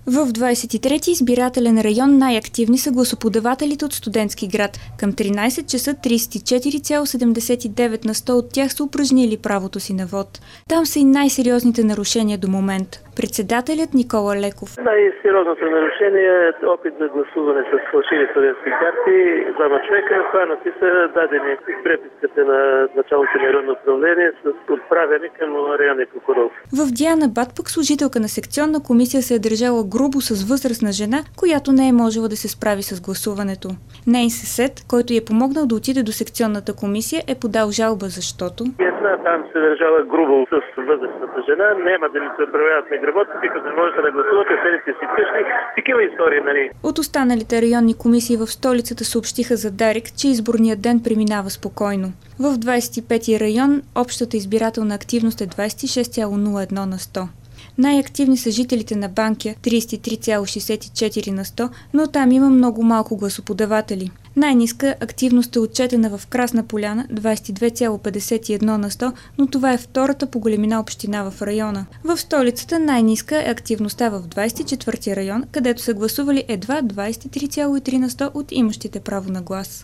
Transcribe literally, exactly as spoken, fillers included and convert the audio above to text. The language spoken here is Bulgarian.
В двадесет и трети избирателен район най-активни са гласоподавателите от Студентски град. Към тринадесет часа тридесет и четири цяло седемдесет и девет на сто от тях са упражнили правото си на вод. Там са и най-сериозните нарушения до момента. Председателят Никола Леков. Най-сериозното нарушение е опит за гласуване с фалшиви студентски карти. Двама човека хванати са дадени преписката на началото на районно управление с отправяне към районния прокурор. В Диана Бат пък служителка на секционна комисия се е държала грубо с възрастна жена, която не е можела да се справи с гласуването. Нейн съсед, който й е помогнал да отиде до секционната комисия, е подал жалба, защото една там се държала грубо с възрастната жена, няма да ни се отправят неграмотно, като не можете да гласувате, седите си къщи. Такива истории, нали? От останалите районни комисии в столицата съобщиха за Дарик, че изборният ден преминава спокойно. В двадесет и пети район общата избирателна активност е двадесет и шест цяло нула едно на сто. Най-активни са жителите на Банкя – тридесет и три цяло шестдесет и четири на сто, но там има много малко гласоподаватели. Най-ниска активност е отчетена в Красна Поляна – двадесет и две цяло петдесет и едно на сто, но това е втората по големина община в района. В столицата най-ниска е активността в двадесет и четвърти район, където са гласували едва двадесет и три цяло три на сто от имащите право на глас.